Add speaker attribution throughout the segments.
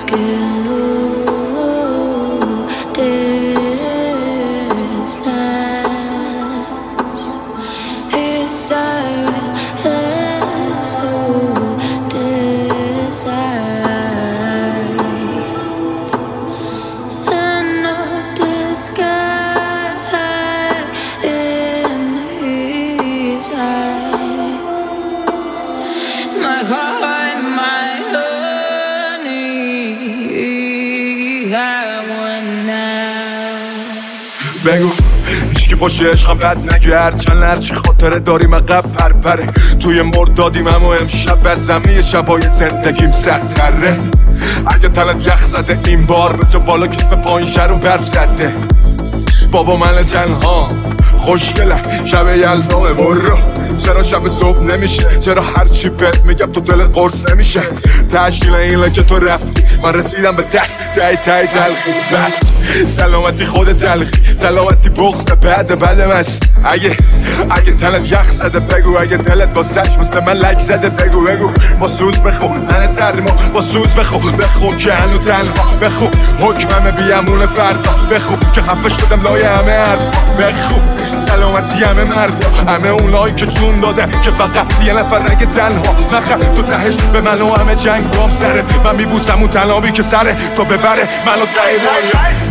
Speaker 1: بگو هیچکی پشت عشقم بد نگرد چند هرچی خاطره داریم عقب پرپره توی مردادیم اما امشب بر زمین شبای زندگیم سرتره اگه تنت یخ زده این بار به جا بالا کیف پایین شر و برف زده بابا من تنها خوشگله شب یلدامه برو چرا شب صبح نمیشه چرا هرچی بهت میگم تو دلت قرص نمیشه تشکیل اینه که تو رفتی من رسیدم به ته تلخی بس سلامتی خود تلخی سلامتی بغض بعد مست اگه تنت یخ زده بگو اگه دلت با سج مثل من لک زده بگو با سوز بخو من سرما با سوز بخو که هنو تنها بخو حکمم بیامون فردا بخو که خفه شدم لای همه حرفا بخو سلامتی همه مردا همه اونایی که جون دادن که فقط یه نفر نگه تنها نخم تو دهش به من و همه جنگ بام سره من میبوسم اون تنابی که سره تو ببره منو تایی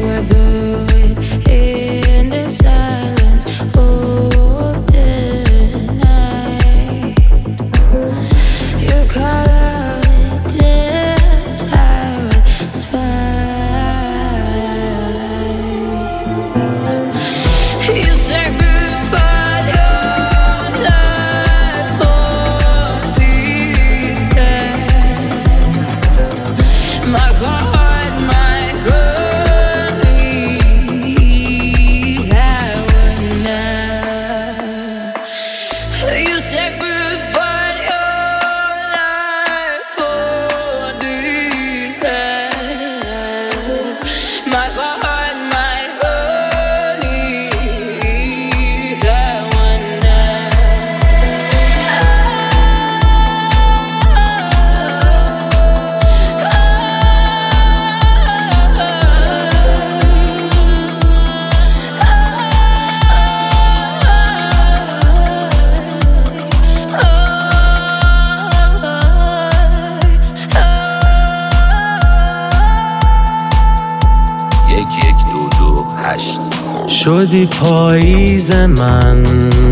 Speaker 2: شدی پاییز من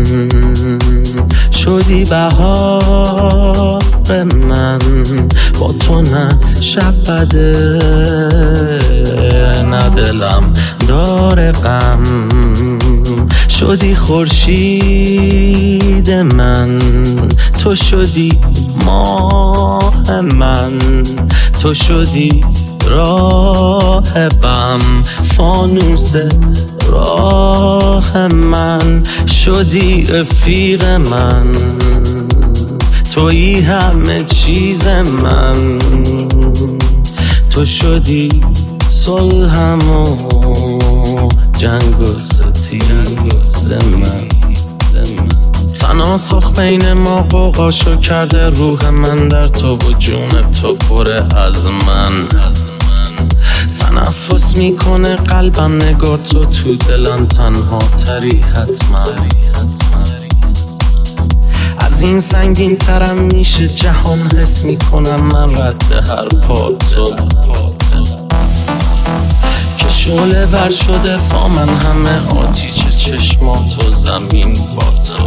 Speaker 2: شدی بهار من با تو نه شب بده نه دلم داره غم شدی خورشید من تو شدی ماه من تو شدی راهبم فانوس راه من شدی رفیق من تویی همه چیز من تو شدی صلحم و جنگ و ستیز من تناسخ بین ما قوقاشو کرده روح من در تو و جون تو پره از من تنفس میکنه قلبم نگار تو دلم تنها تری حتما از این سنگین ترم میشه جهان حس میکنم من رد هر پا تو که شعله ور شده با من همه آتیش چشمات و زمین با تو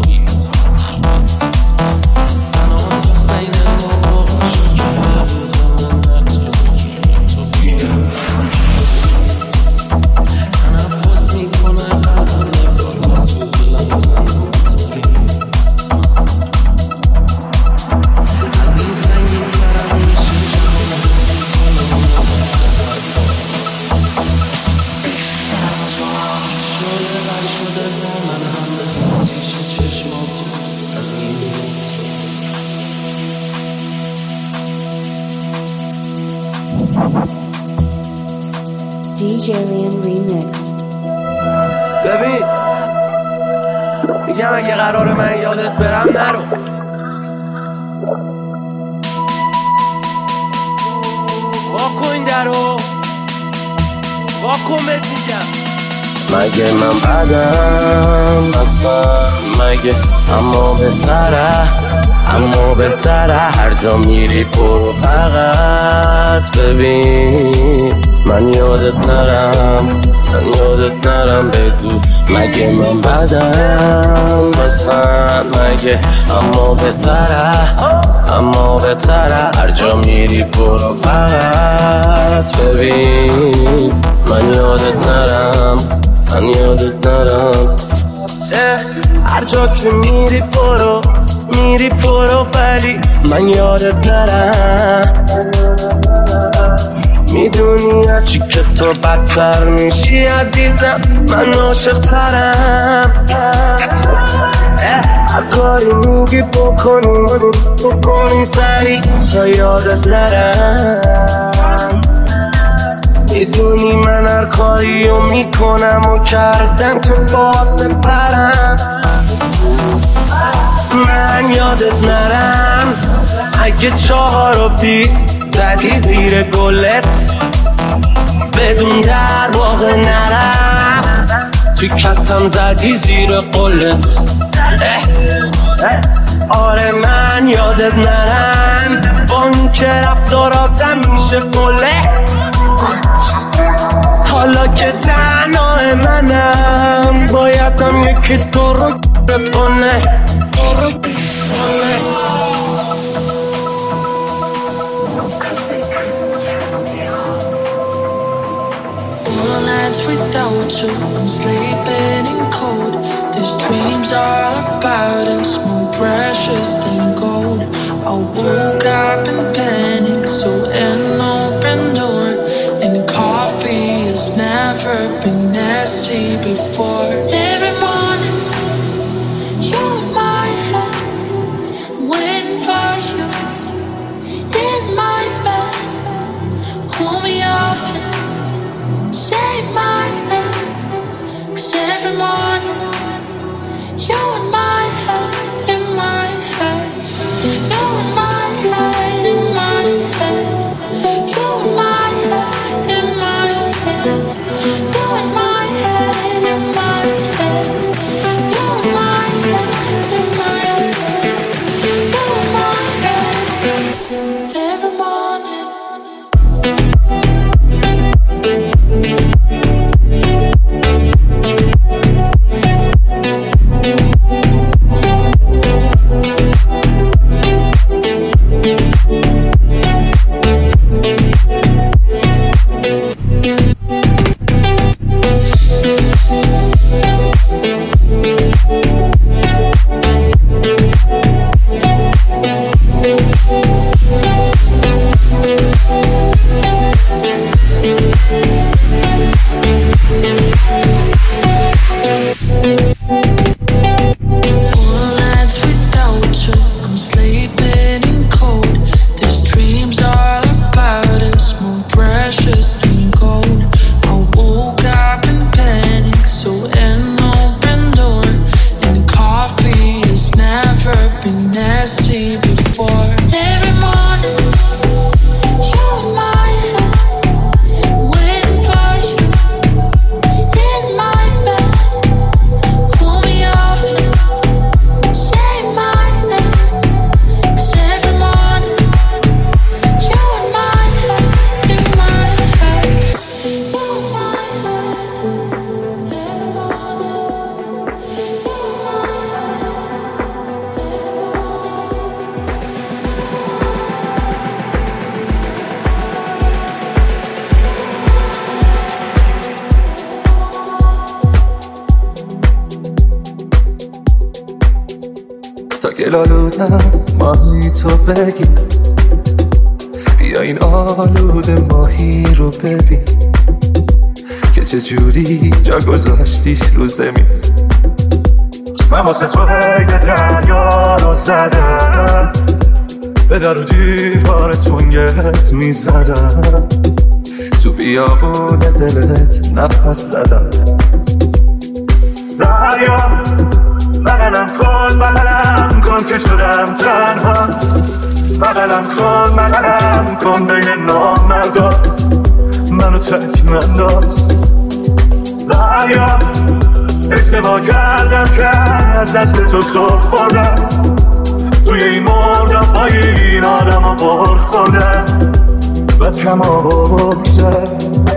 Speaker 3: DJ Lian Remix.
Speaker 4: ببین میگم اگه قرار من یادت برم نرو واکن دیگر رو واکن بهت میگم.
Speaker 2: مگه من بدم اصلا مگه، اما بهتره هر جا میری برو فقط ببین. من یادت نرم بگو مگه من بدم اصلا مگه، اما بهتره هر جا میری برو فقط ببین. من یادت نرم هر جا که میری برو ولی من یادت نرم. میدونی هرچی که تو بدتر میشی عزیزم من عاشق ترم. هر کاری میگی بکنی سری تا یادت نرم. میدونی من هر کاری رو میکنم و کردم که باید بپرم. من یادت نرم اگه 4:20 زدی زیر گلت بدون در واقع نرم. تو کتم زدی زیر قلت. آره من یادت نرم با این که رفتاراتم میشه قله. حالا که تنها منم بایدم یکی تو رو کنه.
Speaker 5: All nights without you, I'm sleeping in cold. These dreams are about us, more precious than gold. I woke up in panic, so an open door. And coffee has never been nasty before. Every morning, you in my head, waiting for you in my bed. Cool me off and say my name. 'Cause every morning, you in my head, in my head. You in my head, in my head. You in my head, in my head. You in my head, in my head. You in my head, in my head. You in my head every morning.
Speaker 6: گلالودم ماهی تو بگی بیا این آلود ماهی رو ببین که چجوری جا گذاشتیش رو زمین. من واسه تو هی دریا رو زدم به در و دیوار تنگت میزدم تو بیابون دلت نفس زدم. دریا بغلم کن که شدم تنها. بغلم کن بین نامردا. منو تک ننداز. دریا اشتباه کردم که از دست تو سر خوردم، توی این مردم با این آدم ها بار خوردم، بد کم آوازم.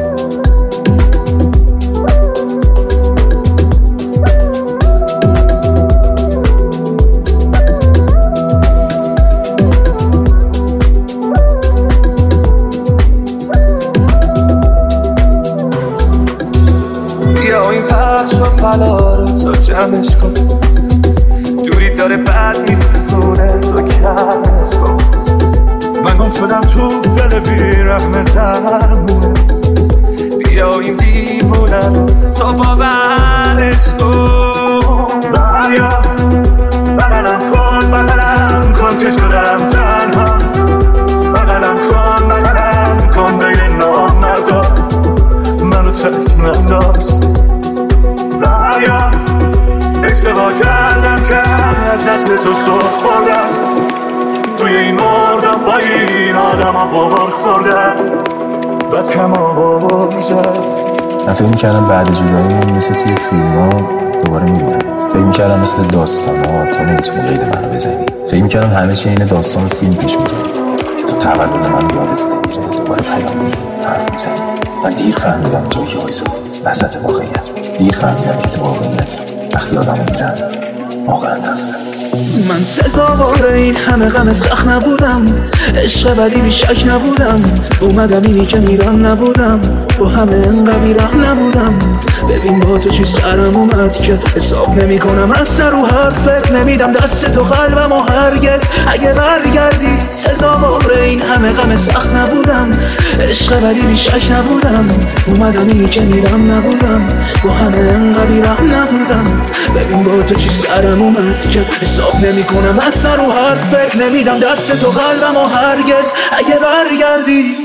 Speaker 2: بیا این پخش و پلا رو تو جمعش کن، دوری داره بد میسوزونه تو کمش کن.
Speaker 6: من گم شدم تو دل بیرحمتم،
Speaker 2: بیا این دیوونه رو تو باورش کن.
Speaker 6: دریا بغلم کن که شدم تنها، بغلم کن بگه نامردا منو تک ننداز. دریا اشتباه کردم که از دست تو سر خوردم، توی این مردم با این آدم ها بار خوردم، بد کم آوازم.
Speaker 7: من فکر میکردم بعد جداییمون مثل توی فیلم ها دوباره میبینم، فکر میکردم مثل داستان ها تو نمیتونی قید منو بزنی، فکر میکردم همه چی این داستان فیلم پیش میره که تو تولد من یادت نمیره دوباره پیام میدی حرف میزنی. من دیر فهمیدم جایی که وایسا وسط واقعیت، دیر فهمیدم که تو واقعیت وقتی آدمو میرن واقعا رفتن.
Speaker 8: من سزاوار این همه غم سخت نبودم، عشق بدی بی شک نبودم، اومدم اینی که میرم نبودم، با همه انقدر بیرحم نبودم. ببین با تو چی سرم اومد که حساب نمی کنم، از سر و حرف بهت نمیدم دست تو قلبم و هرگز اگه برگردی. سزاوار این همه غم سخت نبودم، عشق بدی بی شک نبودم، اومدم اینی که میرم نبودم، با همه انقدر بیرحم نبودم. ببین با تو چی سرم اومد که حساب نمی کنم، از سر و حرف بهت نمیدم دست تو قلبم و هرگز اگه برگردی.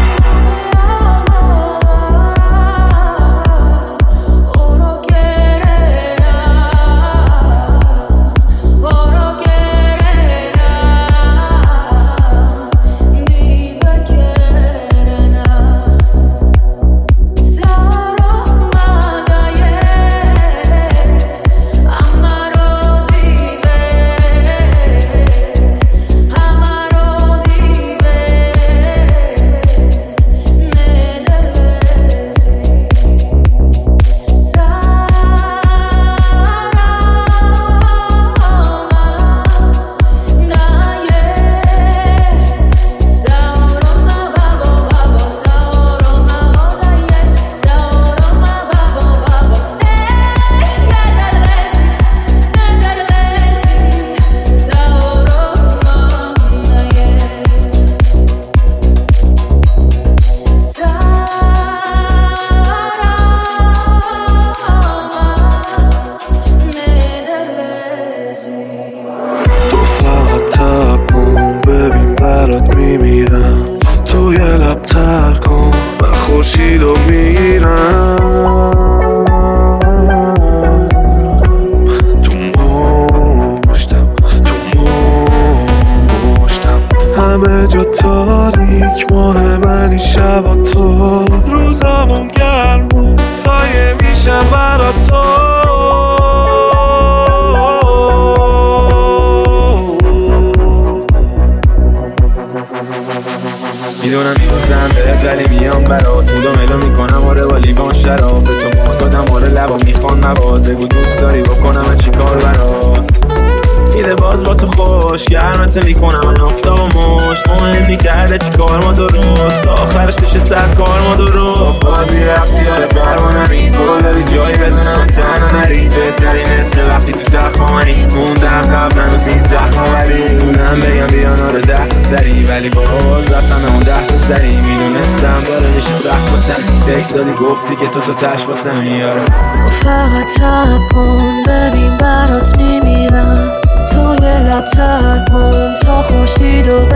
Speaker 9: میدونم میبازم بهت ولی میام برات، مودم اعلام میکنم آره با لیوان شراب، به تو معتادم آره لبا میخوان مواد، بگو دوست داری بکنم چی کار برات. میده باز با تو خوش گرمت میکنم من آفتاب و مشت، مهم نکرده چی کار ما درست، آخرش بشه صد کار ما درست. بازی رفتی آره برما نرید، گل داری جایی بدونم تنها نرید، بهترین حسه وقتی تو زخمانی موندم قبلا و 13 ولی دونم بگم بیان آره 10 تا سری، ولی باز اصلا همون 10 تا سری میدونستم داره میشه سخت واسم. تکس دادی گفتی که تو تش واسه میاره،
Speaker 5: تو فقط تب کن ببین برات میمیرم، تو یه لب تر کن تا خورشید رو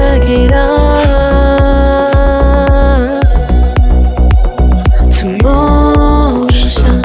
Speaker 5: بگیرم، تو مشتم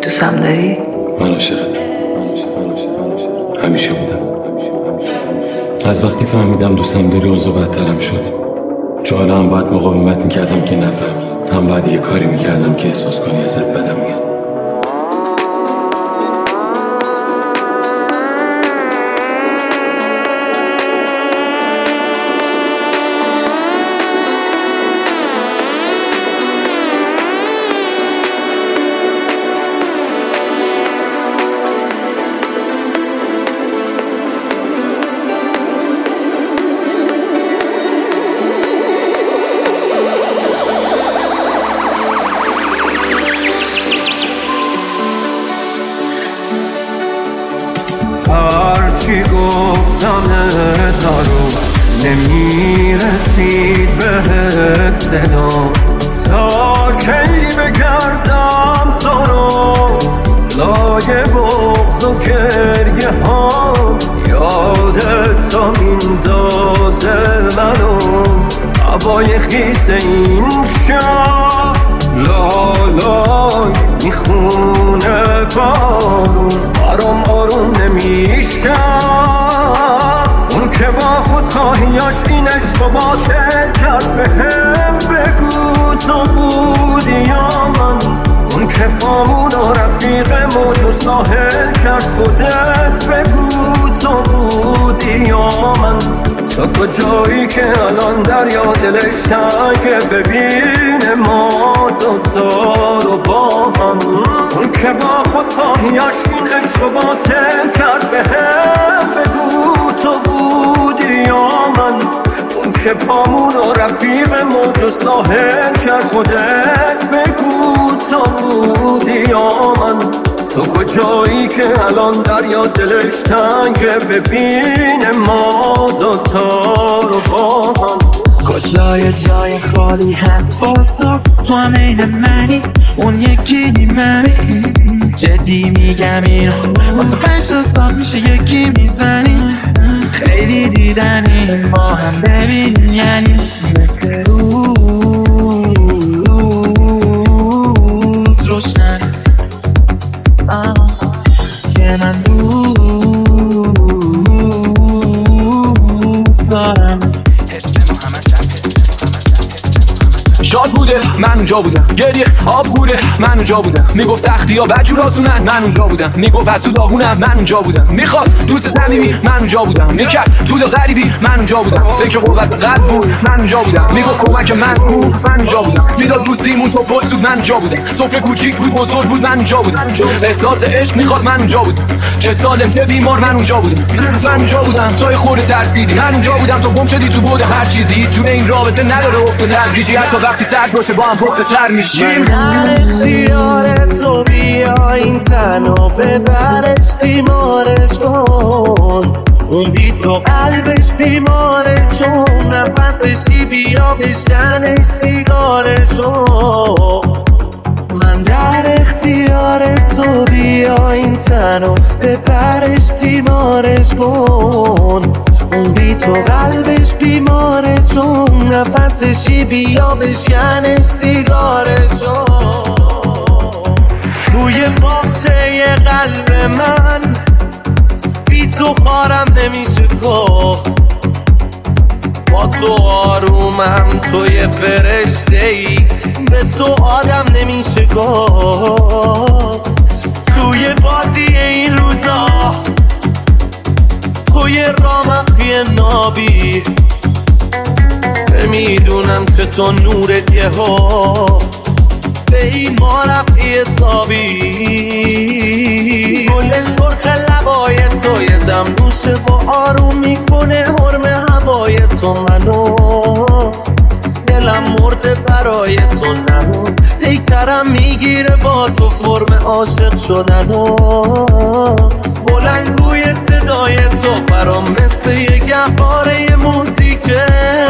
Speaker 2: دوستم داری؟
Speaker 10: من عاشقتم، همیشه بودم. از وقتی فهمیدم دوستم داری اوضاع بدترم شد. چون حالا هم باید مقاومت میکردم که نفهمی، هم باید یه کاری میکردم که احساس کنی ازت بدم میاد.
Speaker 2: هرچی گفتم دارو نمیرسید بهت صدا، تا کی بگردم تو رو لای بغض و گریه ها، یادت تا میندازه منو هوای خیس این شب، لالای میخونه بارون برام آروم نمیشه. اون که با خودخواهیاش این عشق و باطل کرد بهم بگو تو بودی یا من، اون که پامون و رفیق موج و ساحل کرد خودت بگو تو بودی یا من. تو کجایی که الان دریا دلش تنگه ببینه ما دوتا رو با هم، اون که با خودخواهیاش این عشق و باطل کرد بهم بگو تو بودی یا من، اون که پامون و رفیق موج و ساحل کرد خودت بگو تو بودی یا من. تو کجایی که الان دریا دلش تنگه ببینه ما دوتا رو با هم.
Speaker 8: کجای جای خالی هست با تو هم این منی اون یکی منی، جدی میگم اینو با تو 5 سال میشه یکی میزنی، خیلی دیدنی ما هم ببین یعنی مثل روز روشنی که من دوست دارم.
Speaker 9: شاد بوده من اونجا بودم، گریه آب بوده من اونجا بودم، میگفت سختی ها بدجور آسونن من اونجا بودم، میگفت از تو داغونم من اونجا بودم، میخواست دوست صمیمی من اونجا بودم، میکرد طول غریبی من اونجا بودم، فکر قوت قلب بود من اونجا بودم، میگفت کمک من اونجا بودم، میداد روزیمون تو پشت بود من اونجا بودم، سفره کوچیک بود بزرگ بود من اونجا بودم، احساس عشق میخواست من اونجا بودم، چه سالم چه بیمار من اونجا بودم، من اونجا بودم توی خورده ترسیدی من اونجا بودم، تو گم شدی تو بود هر چیزی، جون این رابطه نداره افت نزدیکی، حتی وقتی سرد باشه با هم پخته تر میشیم.
Speaker 2: در اختیار تو بیا این تنو ببرش تیمارش کن، اون بی تو قلبش بیماره چون نفسشی بیا بشنش سیگارشو. من در اختیار تو بیا این تنو ببرش تیمارش کن، اون بی تو قلبش بیماره چون نفسشی بیا بشکنش سیگارشو. توی باغچه قلب من بی تو خارم نمیشه گفت، با تو آرومم توی فرشته ای به تو آدم نمیشه گفت. توی بازی این روزا توی رامخی نابی میدونم که تو نورت یه ها به این ما رفعی تابی، گل سرخ لبای تو یه دم نوشه با آروم میکنه حرم هوای تو منو، دلم مرده برای تو نمون، پیکرم میگیره با تو فرم عاشق شدنو، بلندگوی صدای تو برام مثل یه گهواره موسیقه،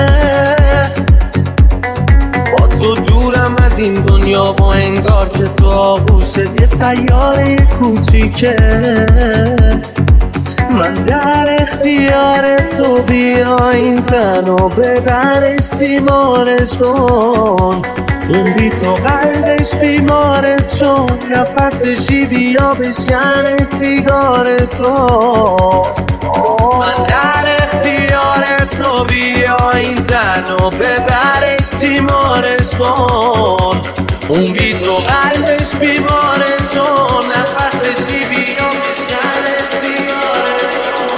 Speaker 2: با تو دورم از این دنیا با انگار که تو آغوشت یه سیاره کوچیکه،
Speaker 8: من در اختیار تو، بیا این تن و ببرش بیمارش کن. اون بی تو قلبش بیماره چون نفسشی، بیا بشکنش سیگارت رو. من در اختیار تو، بیا این تن و ببرش بیمارش کن. اون بی تو قلبش بیماره چون نفسشی، بیا بشکنش سیگارت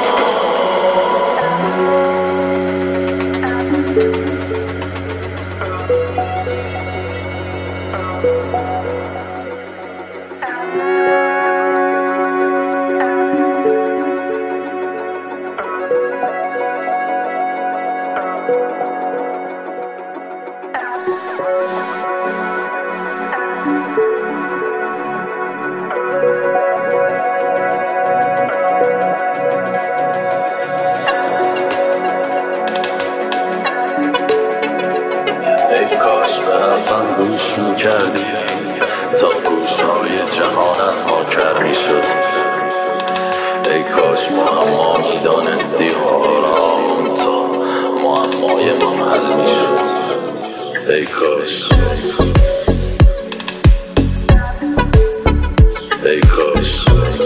Speaker 7: کردی تا گوشهای جهان از ما کر شد. ای کاش معما میدانستی حالام تا معمای من حل میشد. ای کاش ای کاش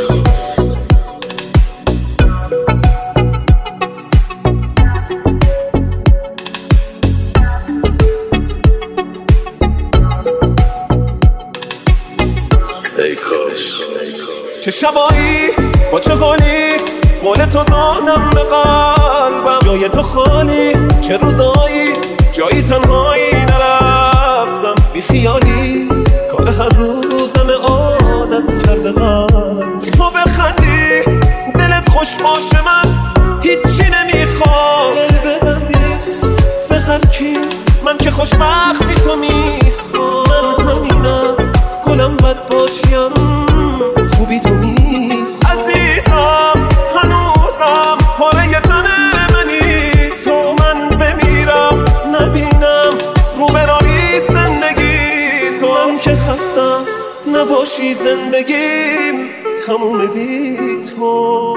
Speaker 2: چه شبایی با چه حالی قول تو دادم به قلبم، جای تو خالی. چه روزایی جایی تنهایی نرفتم بی خیالی، کار هر روزم عادت کرده قلب. تو بخندی دلت خوش باشه، من هیچی نمیخوام. دل ببندی به هر کی، من که خوشبختی تو میخوام. من همینم گلم بد باشیم، خوبی تو عزیزم، هنوزم پاره تن منی. تو من بمیرم نبینم روبرانی زندگی تو. من که خستم نباشی زندگیم تموم بی تو.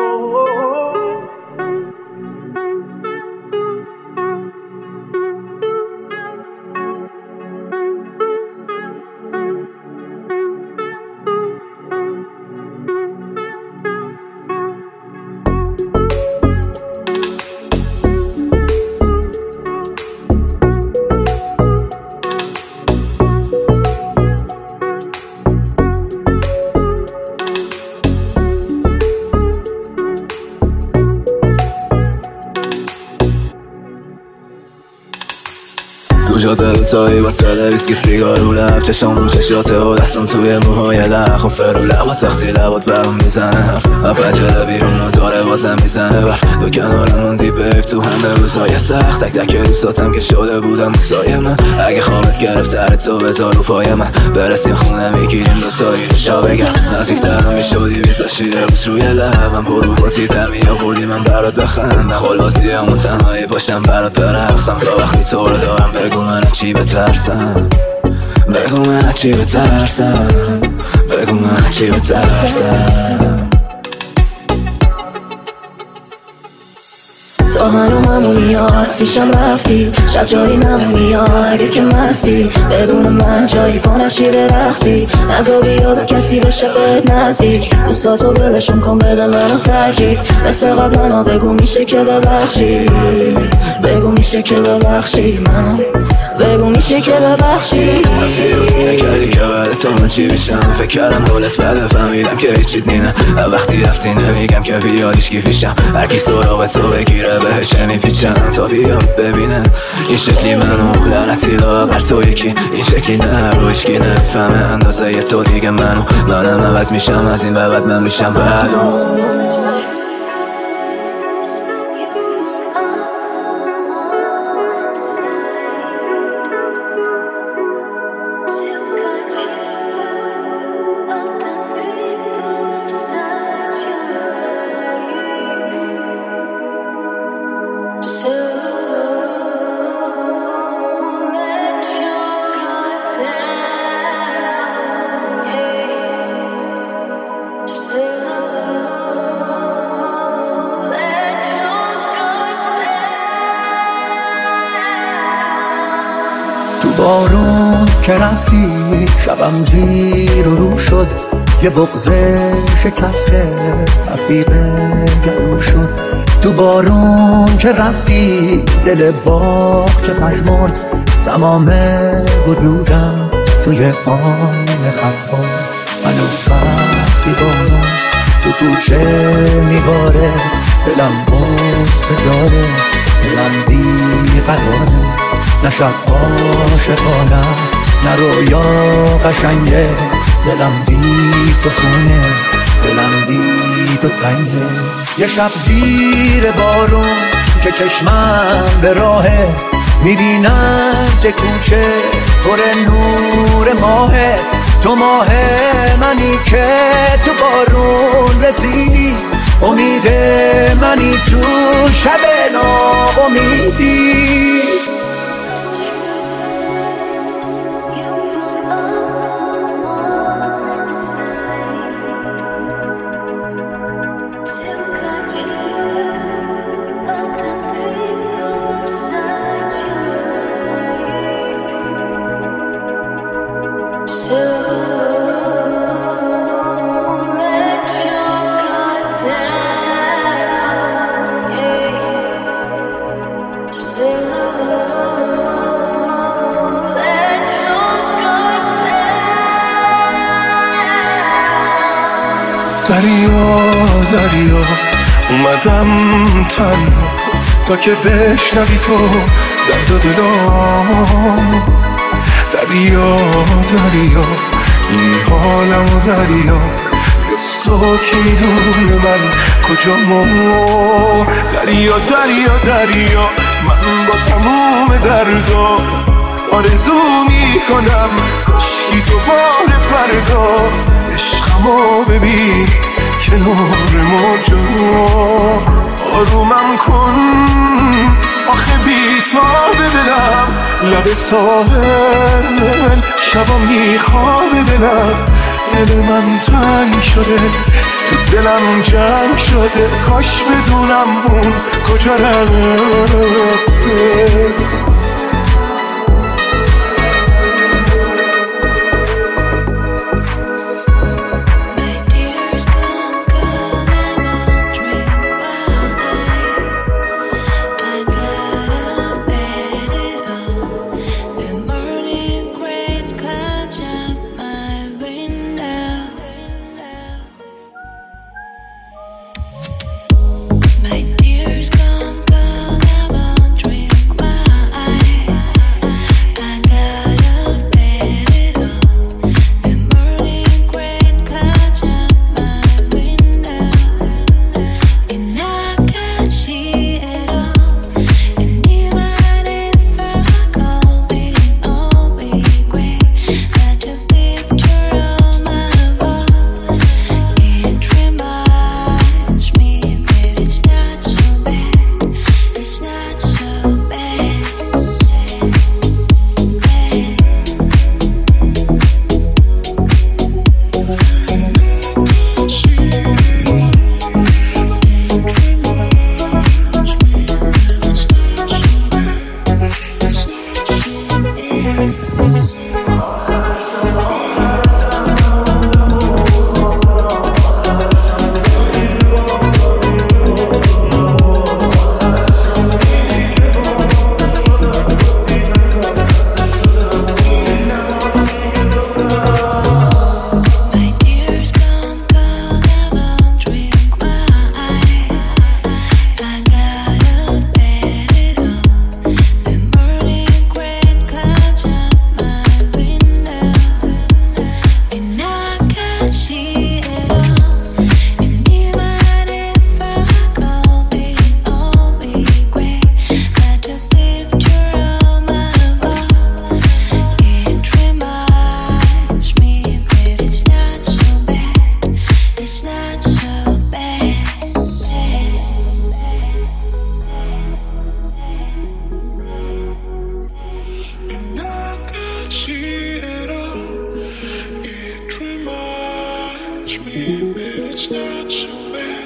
Speaker 8: تایی با تلویزی سیگار رو لب، چشم رو چشاته و دستم توی موهای لخ و فرو لب و تختی لبات برام میزنه حرف. اول جده بیرون رو داره بازم میزنه برف. دو کنارم موندی بیب تو همه روزهای سخت، تک تک روزاتم که شده بودم سایه من. اگه خوابت گرفت سر تو بذار رو پای من، برسیم خونه میگیریم دوتایی رو شا بگم. نزدیکتر میشدی میذاشی روز روی لبم، برو بازی دمی یا بردی من برات بخندم. خلوازی همون تنهایی پاشم برات برقصم. تا وقتی تو رو دارم بگو من چی بترسم، بگو من چی بترسم، بگو من چی بترسم.
Speaker 11: تو هنو همونی ها از پیشم رفتی، شب جایی نمونی ها اگه که مستی. بدون من جایی کنشی برقصی، نزا بیاد و کسی بشه بهت نزدیک. دوستاتو بلشون کن بده منو ترجیح، مثل قبل ها بگو میشه که ببخشی، بگو میشه که ببخشی منو، بگو میشه که ببخشی.
Speaker 8: نکردی که بعد تو من چی بشم، فکر کردم حالت بده فهمیدم که هیچیت نینه. وقتی رفتی نمیگم که بیادیش کی پیشم، هرکی سراغ تو بگیره بهش نمیپیچم. تا بیاد ببینه این شکلی منو، لعنتی لاغر تو یکی این شکلی نه رو اشکی نفهمه اندازه ی تو دیگه منم عوض میشم، از این به بعد من میشم بعدو.
Speaker 2: بارون که رفتی شبم زیر و رو شد، یه بغض شکسته رفیق گلو شد. تو بارون که رفتی دل باغ چه پژمرد، تمام وجودم توی آن خط خورد. هنوز وقتی بارون تو کوچه میباره، دلم غصه داره، دلم بیقراره. نه شب عاشقانه است نه رویا قشنگه، دلم بی تو خونه، دلم بی تو تنگه. یه شب زیر بارون که چشمم به راهه، میبینم که کوچه پر نور ماهه. تو ماه منی که تو بارون رسیدی، امید منی تو شب ناامیدی.
Speaker 6: دریا اومدم تنها تا که بشنوی تو درد و دلام. دریا این حالمو دریا، جز تو کی میدونه من کجامو. دریا من با تموم دردا آرزو میکنم کاشکی دوباره فردا عشقمو ببین کنار موجا. آرومم کن آخه بی‌تاب دلم، لب ساحل شبا میخواب دلم. دل من تنگ شده تو دلم جنگ شده، کاش بدونم اون کجا رفته.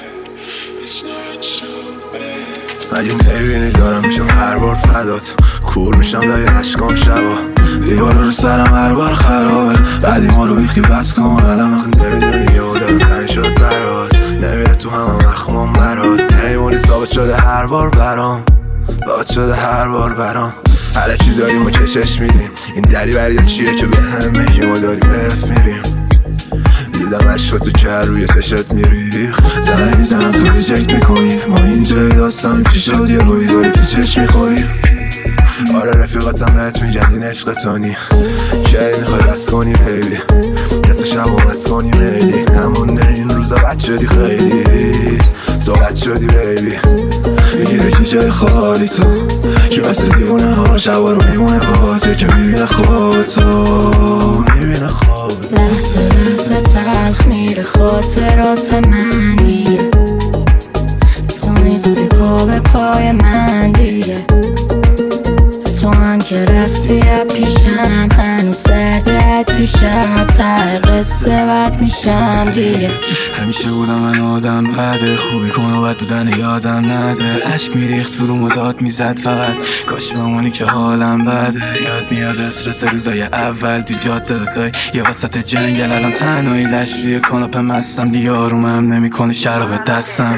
Speaker 12: مگه نمیبینی دارم میشم هر بار فدات، کور میشم لای عشقام شبا دیوار رو سرم هر بار خرابه بعدی ما رو بیخی بس کن الان آخه نمیدونی و دارم تنگ شد برات نمیره تو همه مخمام برات نیمونی ثابت شده هر بار برام ثابت شده هر بار برام هر چی داریم و چشش میدیم این دری بریا چیه که به هم میگیم و داریم بف میریم دیدم عشق تو که روی چشت میریخ زنگ میزنم تو ریجکت میکنی ما اینجای داستان چی شد یه روی داری پیچش میخوری آره رفیقاتم بهت میگن این عشق تانی کی میخوای بس کنی بیبی کس شب و بس کنی میلی همونه این روزا بد شدی خیلی تو بد شدی بیبی میگیره که جای خالی تو که مثل دیوونه ها شبا رو میمونه با تو که میبینه خواب تو میبینه خواب تو
Speaker 11: لحظه لحظه تلخ میره خاطرات من دیگه تو نیستی پا به پای من دیگه تو هم که رفتی پیشم هنوز زردت پیشم ته قصه بد میشم دیگه
Speaker 9: همیشه بودم من آدم بده خوبی کن و بد بودن یادم نده عشق میریخت تو رو مداد میزد فقط کاش بمونی که حالم بده یاد میاد استرس روزای اول تو جاده دوتای یه وسط جنگل الان تنهایی لش روی کاناپه مستم دیگه آرومم نمیکنه شراب دستم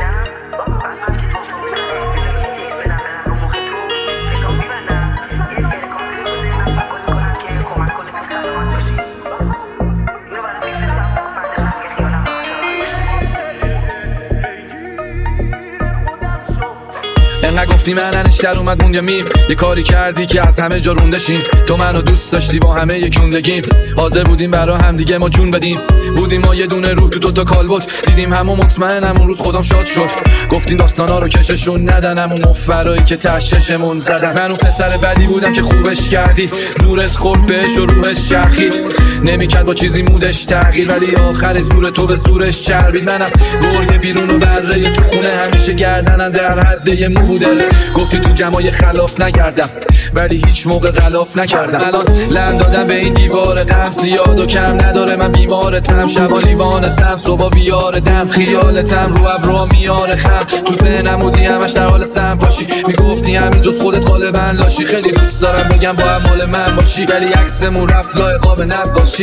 Speaker 13: نگفتی من انشتر اومد موند یا میم یه کاری کردی که از همه جا روندشیم تو منو دوست داشتی با همه یکون لگیم حاضر بودیم برا هم دیگه ما جون بدیم بودیم ما یه دونه روح تو دوتا کالبد دیدیم همو مطمئنم اون روز خودم شاد شد گفتیم داستانا رو کششون ندنم اون مفرایی که تششمون زدن من اون پسر بدی بودم که خوبش کردی دورت خورد بهش و روحش چرخید نمیکرد با چیزی مودش تغییر ولی آخر زور تو به زورش چربید منم گرگ بیرون و بره تو خونه همیشه گردنم در حد یه مو گفتی تو جمعای خلاف نگردم ولی هیچ موقع غلاف نکردم الان لند دادم به این دیوار غم زیاد و کم نداره من بیمارتم شبا لیوانستم صبح ویار دم خیالتم رو ابرو میاره خم تو ذهنم بودی همش در حال سم پاشی میگفتی همین جز خودت غالبا لاشی خیلی دوست دارم بگم با هم مال من باشی ولی عکسمون رفت لای قاب نقاشی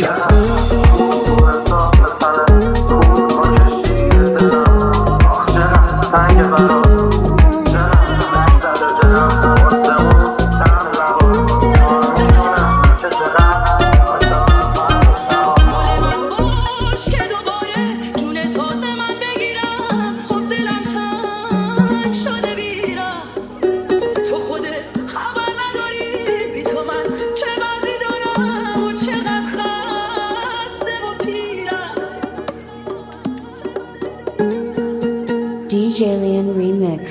Speaker 3: DJ Lian Remix.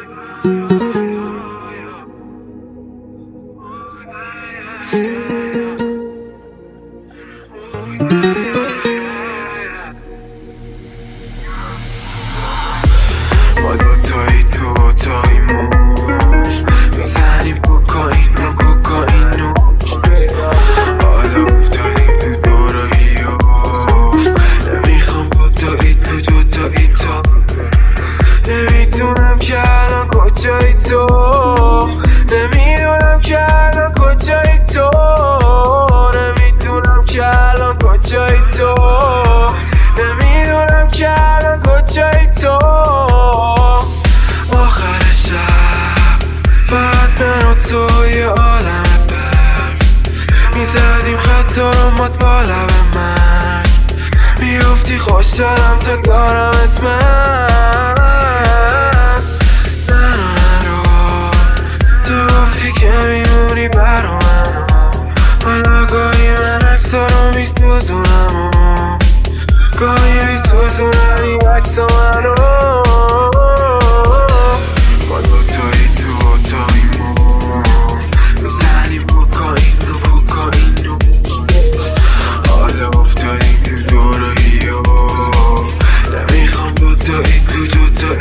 Speaker 12: ما دوتایی تو اتاقیمون میزنیم کوکائینو حالا افتادیم تو دورایی نمیخوام دوتایی تو نمیدونم که الان کجایی تو نمیدونم که الان کجایی تو نمیدونم که الان کجایی تو نمیدونم که الان کجایی تو آخر شب فقط من و تو یه عالم برد میزدیم خطا رو مطالب مرگ میگفتی خوشحالم تا دارمت من که میمونی برا من حالا گاهی من عکسا رو میسوزونم گاهی میسوزونم این عکسا منو ما دوتایی تو اتاقیمون میزنیم کوکائینو حالا افتادیم تو دورایی نمیخوام دوتایی تو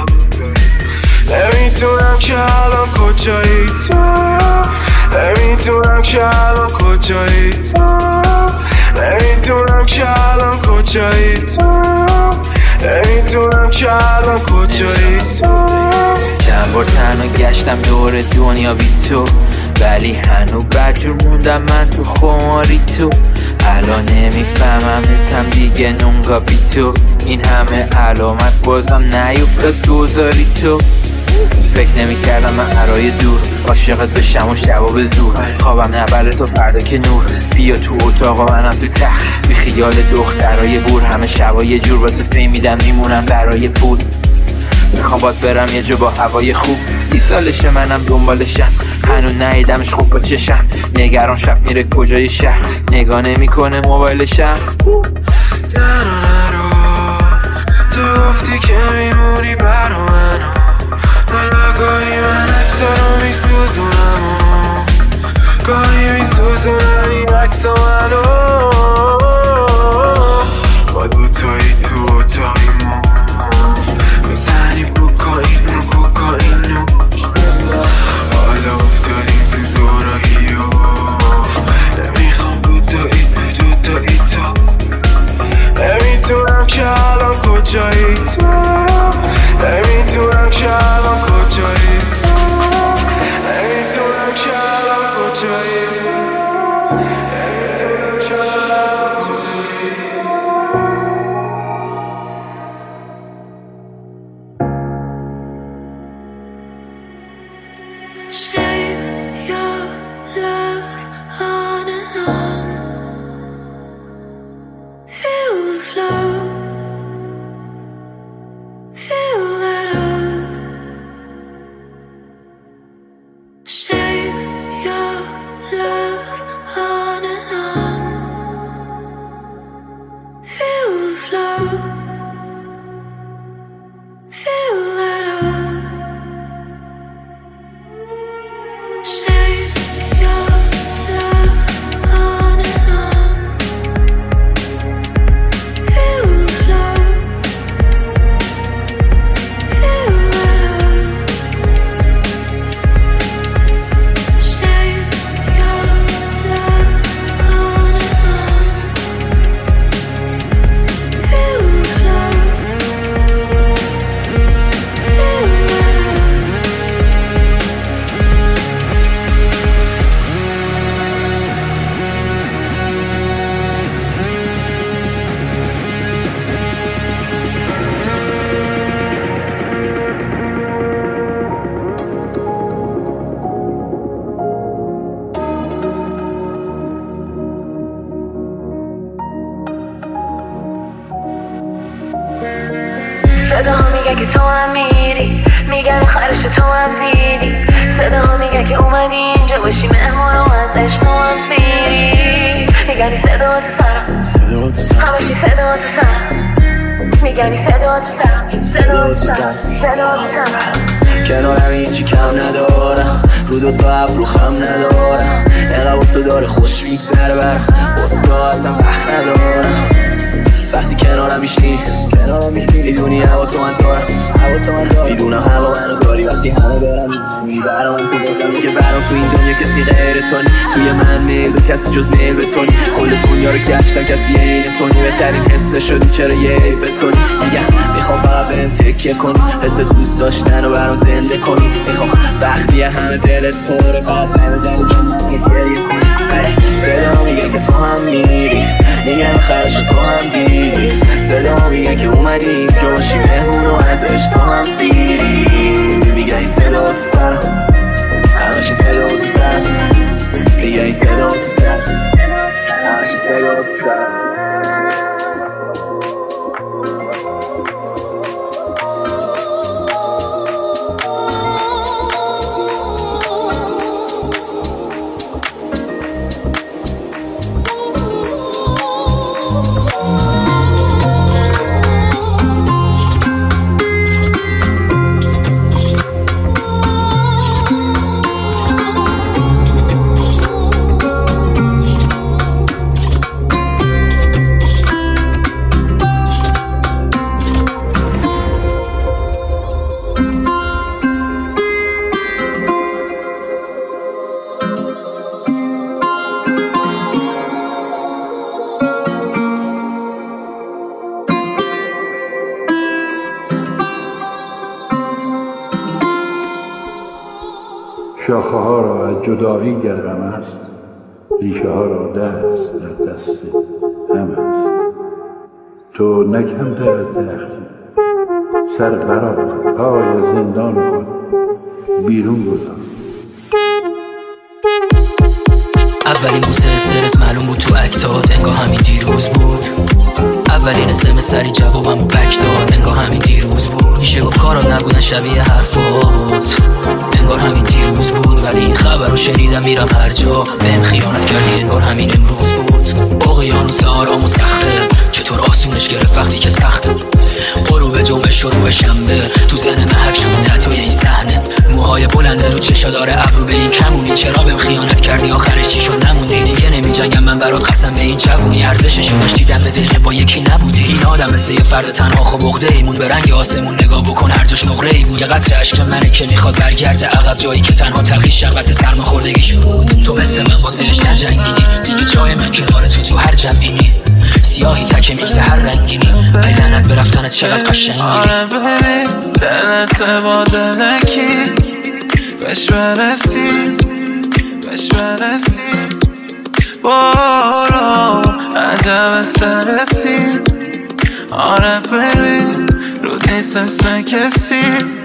Speaker 12: نمیتونم که الان کجایی تو نمیتونم که الان کجایی تو نمیتونم که الان کجایی تو نمیتونم که الان کجایی تو
Speaker 14: چند بار تنها گشتم دور دنیا بی تو ولی هنو بدجور موندم من تو خماری تو. الان نمیفهمم نتم دیگه نونگا بی تو. این همه علامت بازم نیفتاد دوزاری تو. فکر نمی کردم من عرای دور عاشقت بشم و شبا به زور. خوابم نبره تو فردا که نور. بیا تو اتاق و منم تو تخت بی خیال دخترای بور. همه شبا یه جور واسه فیم میدم میمونم برای پول. میخوام باد برم یه جا با هوای خوب. 20 سالشه منم دنبالشم هنو ندیدمش خوب با چشم. نگران شب میره کجای شهر نگاه نمیکنه موبایلشم.
Speaker 12: تنها نرو تو گفتی که میمونی برا منو. حالا گاهی من اکسا رو میسوزونم گاهی میسوزونن این اکسا منو. با دوتایی تو اتاقیمون میزنیم کوکائینو. حالا افتادیم تو دوراهی و نمیخوام دوتایی تو. نمیدونم که الان کجایی تو. نمیدونم که الان کجایی تو. نمیدونم که الان کجایی تو. نمیدونم که الان کجایی
Speaker 5: Save your love on and on. Feel the flow. Feel that up. Save your love on and on. Feel the flow. Feel that up. Save your love on and on. Feel the flow. Feel that up. Save your love on and on. Feel the flow. Feel that up. صدا میگه که تو هم میری. میگن خرش تو هم دیدی. صدا میگه که اومدی اینجا باشی مهمون و ازش تو هم سیری. میگنی صدا تو سرم همشی صدا تو سرم. میگنی صدا تو سرم صدا تو سرم صدا تو سرم.
Speaker 8: کنارم هیچی کم ندارم رو دوتا ابرو خم ندارم. اقبا تو داره خوش میگذره برم بسا اصلا وقت ندارم. وقتی کنارم میشی میدونی هوا تو من دارم. میدونم هوا منو داری. وقتی همه دارم میدونی برام تو بازم که برام تو این دنیا کسی غیر تونی. توی من میل به کسی جز میل به تونی. کل دنیا رو گشتم کسی عین تونی. بهترین حسه شدی چرا یه عیب بتونی. میگم میخوام فقط بهم تکیه کنی. حس دوست داشتن رو برام زنده کنی. میخوام وقتی همه دلت پره فقط سعی بزنی به من گریه کنی. صدا میگه که تو هم میری. میگن خرش تو هم دیدی. صدا میگه که اومدی اینجا باشی مهمون و ازش تو هم سیری. میگه این صدا تو سرم همشی صدا تو سرم. میگه این صدا تو سرم همشی صدا تو سرم.
Speaker 15: شاخه ها را از جدایی گر غم است، ریشه ها را دست در دست هم است. تو نکم در درختی، سر برآور، پای زندان خود بیرون گذار.
Speaker 16: اولین بوسه استرس معلوم بود تو اکتات، انگار همین دیروز بود. اولین اسمس سری جوابمو بک داد، انگار همین دیروز بود. میشه گفت کارات نبودن شبیه حرفات، انگار همین دیروز بود. ولی این خبر رو شنیدم میرم هر جا، بهم خیانت کردی انگار همین امروز بود. اقیانوس آرام و صخره چطور آسونش گرفت وقتی که سخته. غروب جمعه شروع شنبه تو زن محک شما تتوی این صحنه. موهای بلنده رو چشاداره ابرو به این کمونی. چرا بهم خیانت کردی آخرش چی شد نموندی؟ دیگه نمیجنگم من برات قسم به این جوونی. ارزششو داشتی دم دقیقه با یکی نبودی. این آدم مثل یه فرد تنها خب عقده ایمون به رنگ آسمون نگاه بکن هر جاش نقره ای بود. یه قطره اشک منه که میخواد برگرده عقب، جایی که تنها تلخی شربت سرماخوردگیش بود. تو مثل من واسهش نجنگیدی دیگه، جای من کنار تو هر جمعینی. سیاهی تک میکس هر رنگینی، ای لعنت به رفتنت چقدر قشنگی.
Speaker 17: آره ببین دلت با دلکی بهش برسی بارو عجب سرسی. آره ببین رو نیست اصلا کسی.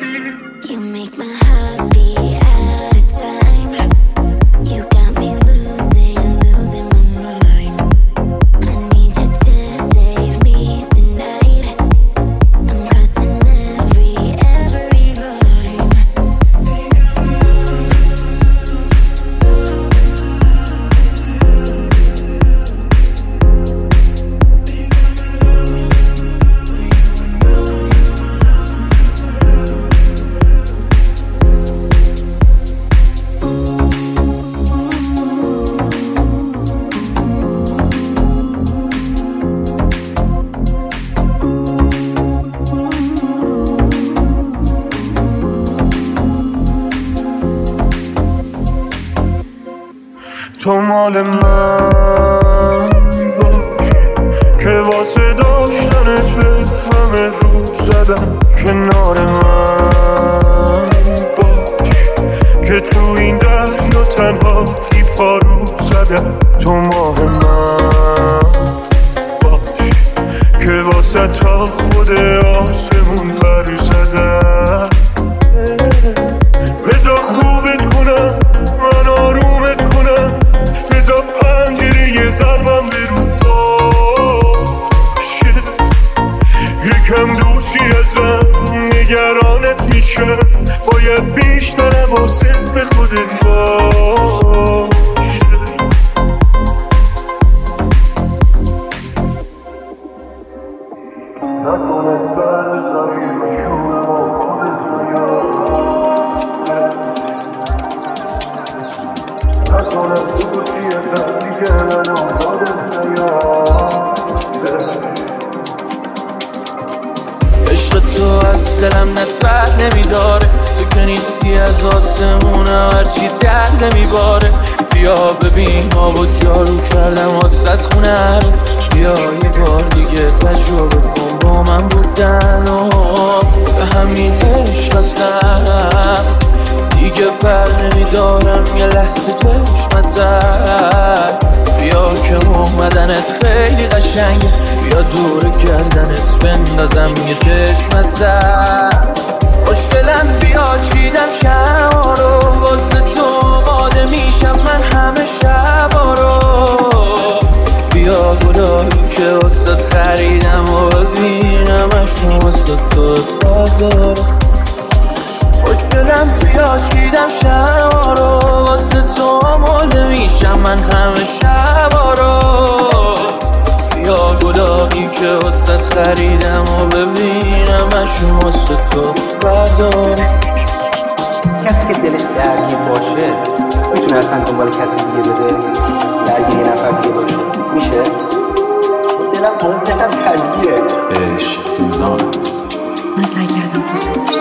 Speaker 6: تو مال من باش که واسه داشتنت به همه رو زدم. کنار من باش که تو این دریا تنها پارو زدم. تو ماه من باش که واسه تا خود آسمون بر زدم. بذار خوبت کنم من آرومت کنم، بذار پنجره قلبم برو باشه. یکم دوشی ازم نگرانت میشه، باید بیشتر حواست به خودت باشه. نکنه برزاری و شور و خودت نکنه بگوشی ازم دیگه من آمادت نیاد.
Speaker 17: عشق تو از دلم نسبت نمیداره، تو که نیستی از آسمونه هرچی درد نمیباره. بیا ببین آب و جارو کردم واسط خونه رو، بیا یه بار دیگه تجربه کن با من بودن و به همین عشق هستم دیگه پر نمیدارم یه لحظه چشم ازت. بیا که اومدنت خیلی قشنگه، بیا دور گردنت بندازم یه چشم ازت. خوشگلم بیا چیدم شما رو واسه تو آده میشم من همه شبا رو. بیا گلایی که واسه خریدم و ببینم اشون واسه تو داره. خوشگلم بیا چیدم شما رو واسه تو آماده میشم من همه شبا رو. بیا گلایی که واسه خریدم و ببینم اشون واسه تو برداره.
Speaker 18: کسی که دلش درگیر باشه میتونه اصلا دنبال کسی دیگه بده، درگیر یه نفر دیگه باشه میشه؟ دلم تو اون ذهنم درگیره.
Speaker 7: عشق سوزان است.
Speaker 19: من سعی کردم دوست داشته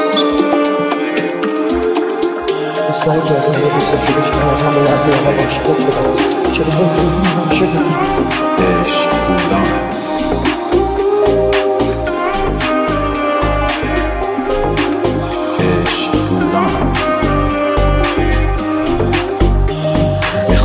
Speaker 19: باشم،
Speaker 8: سعی کردم یه دوست داشته باشم، از همه لحظه اول عاشقت شدم. چرا نمی‌تونی همیشه بودی؟
Speaker 7: عشق سوزان است. عشق سوزان است.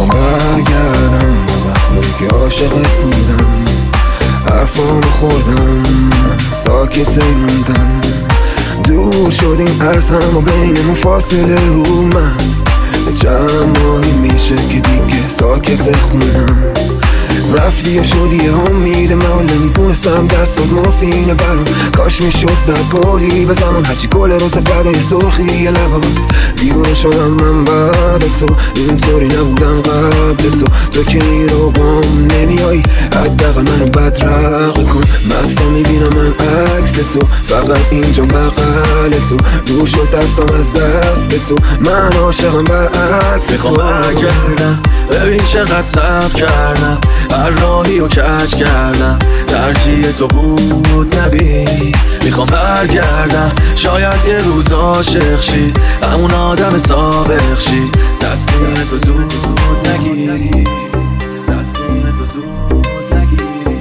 Speaker 12: میخوام برگردم وقتی که عاشقت بودم، حرفامو خوردم ساکت موندم، دور شدیم از هم و بینمون فاصله و من چند ماهی میشه که دیگه ساکت خونم. رفتی و شدی امید من، نمیدونستم دستات مفینه برام، کاش میشد زد بالی به زمان هرچی گل روز فردای سرخی لبات. دیوانه شدم من بعد تو، اینطوری نبودم قبل تو که میرو بام نمیایی، حداقل منو بدرق کن. مستا میبینم من عکس تو، فقط اینجا بغل تو، دور شد دستم از دست تو، من عاشقم برعکس تو.
Speaker 9: میخوام برگردم ببین چقدر صبر کردم، هر راهی رو کج کردم، ترجیح تو بود نبینی. میخوام برگردم شاید یه روز عاشق شی، همون آدم سابق شی، تصمیم تو زود نگیری، تصمیم تو زود نگیری.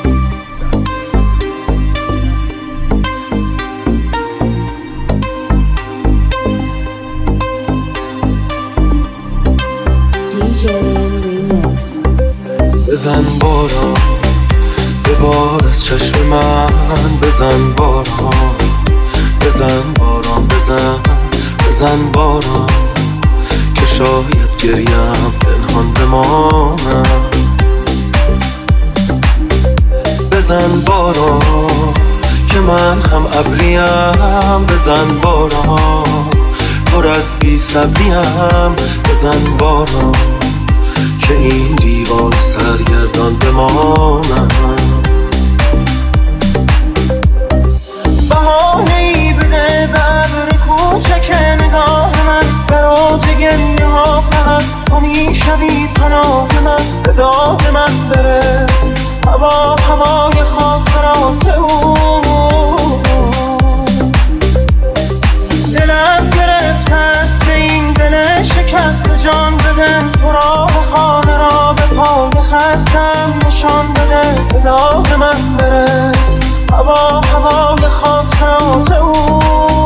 Speaker 3: DJ Lian Remix.
Speaker 17: بزن باران به بار از چشم من، بزن باران، بزن باران، بزن باران، که شاید گریم پنهان بمانم. بزن باران که من هم ابریم، بزن باران پر از بی صبریم، بزن باران که این دیوان سرگردان بمانم. بهانه‌ای بده بر کوچک نگاه من، برای گریه ها فقط تو میشوی پناه من، به داد من برس هوای خاطرات او. دلم گرفته است به این دل شکست، جان بده تو را به خانه را به پای خستم نشان بده، به داد من برس هوای خاطرات او.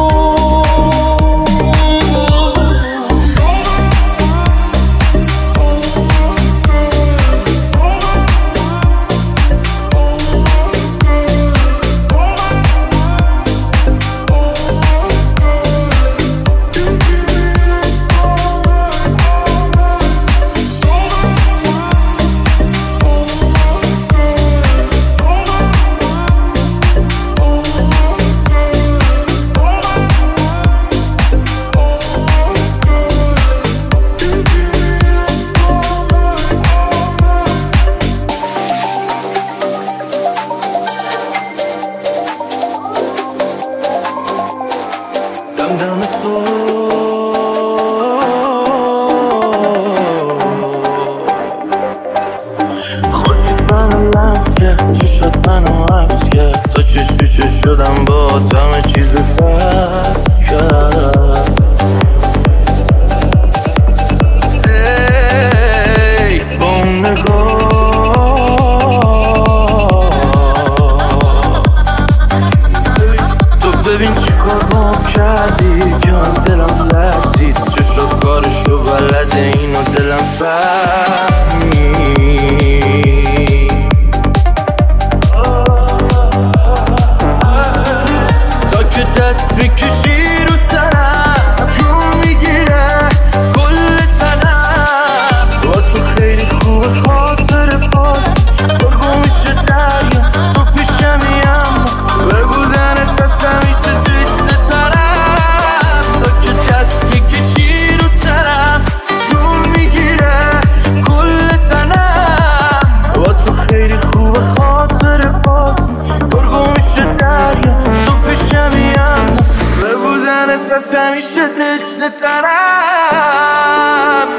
Speaker 17: شدم با همه چیز فرق کرد. ای با اون نگاه تو ببین چی کار با کردی، جان دلم لرزید، چه شد کارشو بلده اینو دلم فهمید. دست میکشی رو سرم، جون میگیره کل تنم، با تو خیلی خوب خاطر باز برگو میشه دریا تو پیشمیم، بگودن دست همیشه تشنه ترم. تا که دست میکشی رو سرم، جون میگیره کل تنم، با تو خیلی خوب خاطر باز برگو میشه دریا تو پیشمیم، دست همیشه تشنه ترم.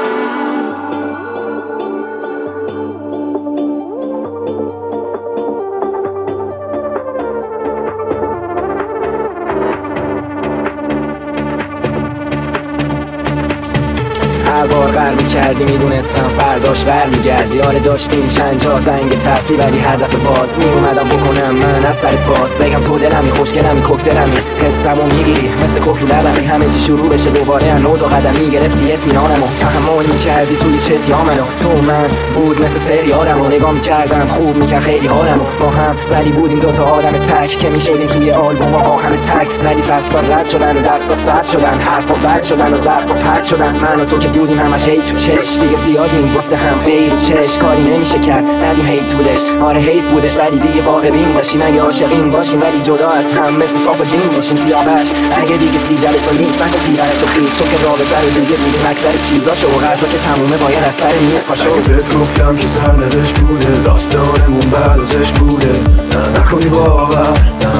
Speaker 18: هر بار میکردی میدونستم فرداش برمیگردی. آره داشتیم چند جا زنگ تفری ولی هر دفعه باز میومدم بکنم من از سرت باز بگم تو دلمی خوشگلمی کوکتلمی حسمو میگیری مثل کوفی لبمی همه چی شروع بشه دوباره انو دو قدم میگرفتی اطمینانمو تحمل میکردی توی چتیا منو تو من بود مثل سریالمو نگاه میکردم خوب میکرد خیلی حالمو با هم ولی بودیم دوتا آدم تک که میشدیم توی آلبوم با همه تک ولی فصلا رد شدن و دستا سرد شدن حرفا بد شدن و ظرفا پرد شدن من و تو که بودیم همش هی تو چش دیگه زیادیم واسه هم هی رو چش کاری نمیشه کرد ندیم هی طولش آره حیف بودش ولی دیگه واقع بین باشیم اگه عاشقیم باشیم ولی جدا از هم مثل تاپ و جین باشیم سیاوش اگه دیگه سیجل تو نیست نکن پیرت تو خیز تو که رابطه رو دیگه دیدیم اکثر چیزاشو و غذا که تمومه باید از سر میز پاشو
Speaker 12: اگه بهت گفتم که سرنوشت بوده داستانمون بعد ازش بوده نه نکنی باور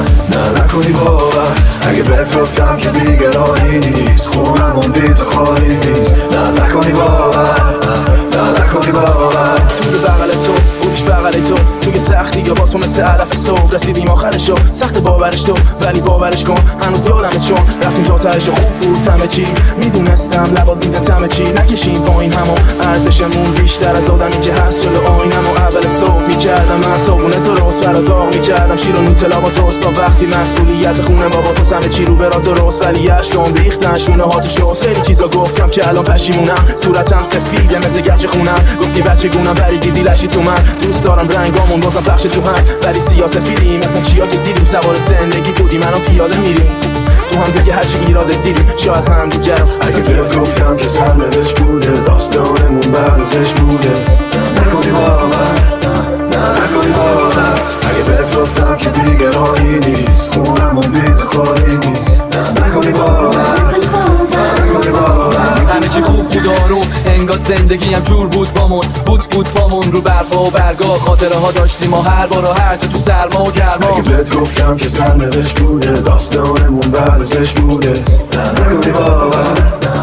Speaker 12: نه نکنی باور اگه بهت گفتم که دیگه راهی نیست خونمون بی تو خالی نیست نه نکنی باور نه نکنی باور
Speaker 9: تو بغل تو بودیش بغل تو توی سختی یا با تو مثل علف صبح رسیدیم آخرشو سخت باورش تو ولی باورش کن هنوز یادمه چون رفتیم تا تهش خوب بود همه چی میدونستم لبات میدن همه چی نکشید با این همو ارزشمون بیشتر از آدمی که هست جلو آینم و اول صبح میکردم من صابونه درست برا داغ میکردم شیر و نوتلا با درست تا وقتی مسئولیت خونه بابا تو همه چی رو برا درست ولی اشکام ریختن شونه ها تو شوست خیلی چیزا گفتم که الان پشیمونم صورتم سفیده مثل گچ خونم گفتی بچه گونم ولی دیدی لشی تو من دوست دارم رنگامون بازم پخش تو هم ولی سیاسفیدیم مثلا چیا که دیدیم سوار زندگی بودیم منو پیاده میریم تو هم دیگه هرچی ایراده دیدیم شاید هم دیگر
Speaker 12: اگه بهت گفتم که سرنوشت بوده داستانمون بعد ازش بوده نکنی باور نه نکنی باور اگه بهت گفتم که دیگه راهی نیست خونمون بی تو خالی نیست نه نکنی باور نه نکنی باور
Speaker 13: همه چی خوب بود آروم انگار زندگی هم جور بود بود بامون رو برفا و برگا خاطره ها داشتیم ما هر بار و هر جا تو سرما و گرما
Speaker 12: اگه بهت گفتم که سرنوشت بوده داستانمون بعد ازش بوده نه نکنی باور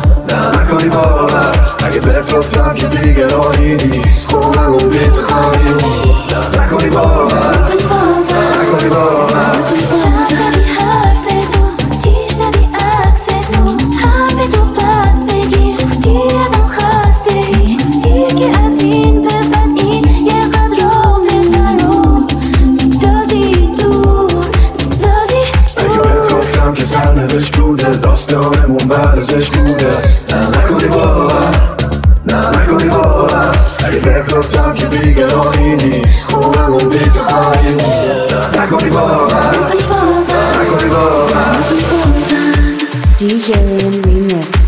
Speaker 12: نه نکنی باور اگه بهت گفتم که دیگه راهی نیست خونمون بی تو خالی نیست نه نکنی باور نه نکنی باور داستانمون بعد ازش بوده نه نکنی باور نه نکنی باور اگه بهت گفتم که دیگه راهی نیست خونمون بی تو خالی نیست نه نکنی باور نه نکنی باور
Speaker 3: DJ Remix